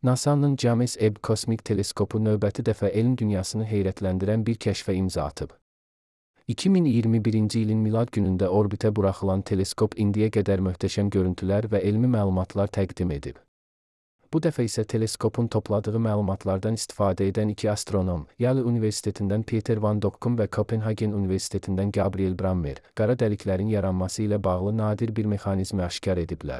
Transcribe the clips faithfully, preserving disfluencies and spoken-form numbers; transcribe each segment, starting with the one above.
NASA'nın James Webb kosmik teleskopu növbəti dəfə elm dünyasını heyrətləndirən bir kəşfə imza atıb. iki min iyirmi birinci ilin milad günündə orbitə buraxılan teleskop indiyə qədər möhtəşəm görüntülər və elmi məlumatlar təqdim edib. Bu dəfə isə teleskopun topladığı məlumatlardan istifadə edən iki astronom, Yale Universitetindən Peter Van Dokkum və Kopenhagen Universitetindən Gabriel Brammer, qara dəliklərin yaranması ilə bağlı nadir bir mexanizmi aşkar ediblər.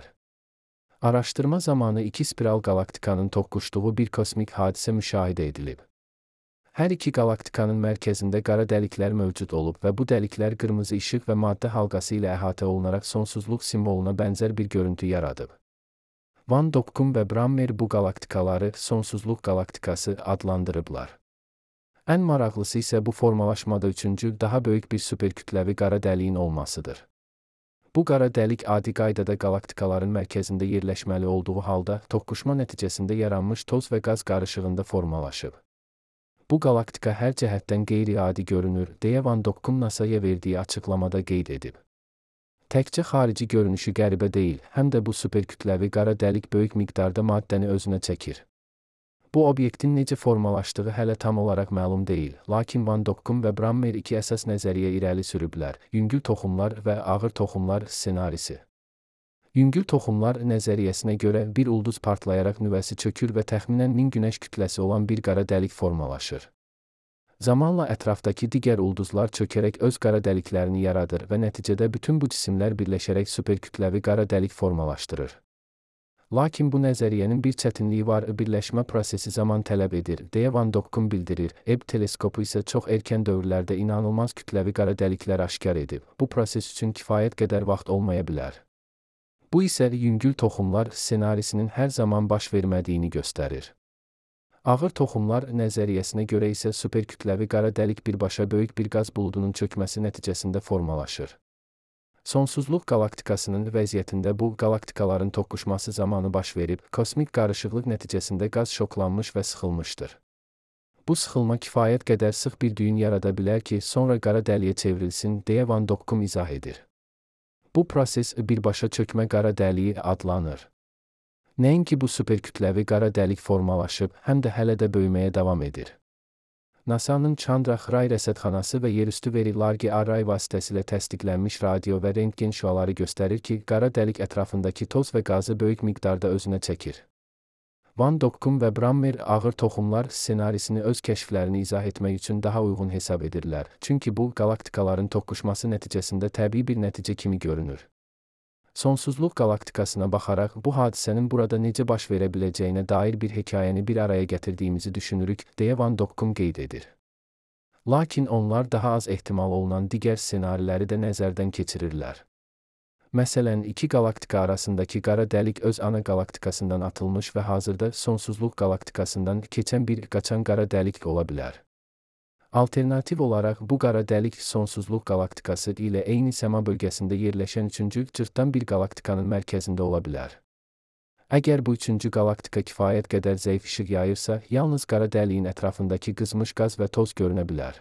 Araşdırma zamanı iki spiral qalaktikanın toqquşduğu bir kosmik hadisə müşahidə edilib. Hər iki qalaktikanın mərkəzində qara dəliklər mövcud olub və bu dəliklər qırmızı işıq və maddə halqası ilə əhatə olunaraq sonsuzluq simvoluna bənzər bir görüntü yaradıb. Van Dokkum və Brammer bu qalaktikaları sonsuzluq qalaktikası adlandırıblar. Ən maraqlısı isə bu formalaşmada üçüncü, daha böyük bir superkütləvi qara dəliyin olmasıdır. Bu qara dəlik adi qaydada qalaktikaların mərkəzində yerləşməli olduğu halda toqquşma nəticəsində yaranmış toz və qaz qarışığında formalaşıb. Bu qalaktika hər cəhətdən qeyri-adi görünür, deyə Van Dokkum NASA'ya verdiyi açıqlamada qeyd edib. Təkcə xarici görünüşü qəribə deyil, həm də bu superkütləvi qara dəlik böyük miqdarda maddəni özünə çəkir. Bu obyektin necə formalaşdığı hələ tam olaraq məlum deyil, lakin Van Dokkum və Brammer iki əsas nəzəriyyə irəli sürüblər: yüngül toxumlar və ağır toxumlar ssenarisi. Yüngül toxumlar nəzəriyyəsinə görə bir ulduz partlayaraq nüvəsi çökür və təxminən min günəş kütləsi olan bir qara dəlik formalaşır. Zamanla ətrafdakı digər ulduzlar çökərək öz qara dəliklərini yaradır və nəticədə bütün bu cisimlər birləşərək superkütləvi qara dəlik formalaşdırır. Lakin bu nəzəriyyənin bir çətinliyi var, birləşmə prosesi zaman tələb edir, deyə Van Dokkum bildirir. Webb teleskopu isə çox erkən dövrlərdə inanılmaz kütləvi qara dəliklər aşkar edib. Bu proses üçün kifayət qədər vaxt olmaya bilər. Bu isə yüngül toxumlar ssenarisinin hər zaman baş vermədiyini göstərir. Ağır toxumlar nəzəriyyəsinə görə isə superkütləvi qara dəlik birbaşa böyük bir qaz buludunun çökməsi nəticəsində formalaşır. Sonsuzluq qalaktikasının vəziyyətində bu qalaktikaların toqquşması zamanı baş verib, kosmik qarışıqlıq nəticəsində qaz şoklanmış və sıxılmışdır. Bu sıxılma kifayət qədər sıx bir düyün yarada bilər ki, sonra qara dəliyə çevrilsin, deyə Van Dokkum izah edir. Bu proses birbaşa çökmə qara dəliyi adlanır. Nəinki bu superkütləvi qara dəlik formalaşıb, həm də hələ də böyüməyə davam edir. NASA'nın Chandrayaan rəsədxanası və yerüstü veri Large Array vasitəsilə təsdiqlənmiş radio və rentgen şüaları göstərir ki, qara dəlik ətrafındakı toz və qazı böyük miqdarda özünə çəkir. Van Dokkum və Brammer ağır toxumlar ssenarisini öz kəşflərini izah etmək üçün daha uyğun hesab edirlər, çünki bu qalaktikaların toqquşması nəticəsində təbii bir nəticə kimi görünür. Sonsuzluq qalaktikasına baxaraq bu hadisənin burada necə baş verə biləcəyinə dair bir hekayəni bir araya gətirdiyimizi düşünürük, deyə Van Dokkum qeyd edir. Lakin onlar daha az ehtimal olunan digər ssenariləri də nəzərdən keçirirlər. Məsələn, iki qalaktika arasındakı qara dəlik öz ana qalaktikasından atılmış və hazırda sonsuzluq qalaktikasından keçən bir qaçan qara dəlik ola bilər. Alternativ olaraq bu qara dəlik sonsuzluq qalaktikası ilə eyni səma bölgəsində yerləşən üçüncü cırtdan bir qalaktikanın mərkəzində ola bilər. Əgər bu üçüncü qalaktika kifayət qədər zəif işıq yayırsa, yalnız qara dəliyin ətrafındakı qızmış qaz və toz görünə bilər.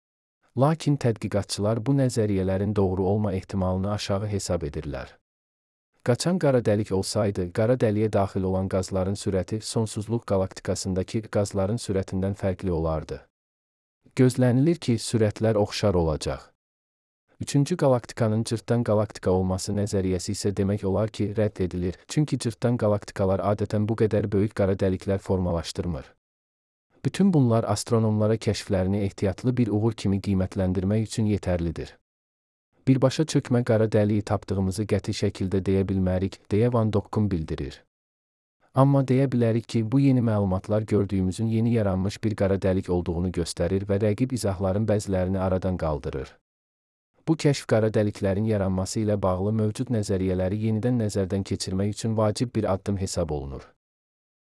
Lakin tədqiqatçılar bu nəzəriyyələrin doğru olma ehtimalını aşağı hesab edirlər. Qaçan qara dəlik olsaydı, qara dəliyə daxil olan qazların sürəti sonsuzluq qalaktikasındakı qazların sürətindən fərqli olardı. Gözlənilir ki, sürətlər oxşar olacaq. Üçüncü qalaktikanın cırtdan qalaktika olması nəzəriyyəsi isə demək olar ki, rədd edilir, çünki cırtdan qalaktikalar adətən bu qədər böyük qara dəliklər formalaşdırmır. Bütün bunlar astronomlara kəşflərini ehtiyatlı bir uğur kimi qiymətləndirmək üçün yetərlidir. Birbaşa çökmə qara dəliyi tapdığımızı qəti şəkildə deyə bilmərik, deyə Van Dokkum bildirir. Amma deyə bilərik ki, bu yeni məlumatlar gördüyümüzün yeni yaranmış bir qara dəlik olduğunu göstərir və rəqib izahların bəzilərini aradan qaldırır. Bu kəşf qara dəliklərin yaranması ilə bağlı mövcud nəzəriyyələri yenidən nəzərdən keçirmək üçün vacib bir addım hesab olunur.